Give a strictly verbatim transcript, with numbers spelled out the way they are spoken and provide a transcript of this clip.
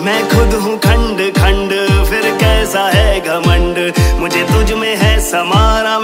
मैं खुद हूँ खंड खंड, फिर कैसा है घमंड, मुझे तुझ में है समाना।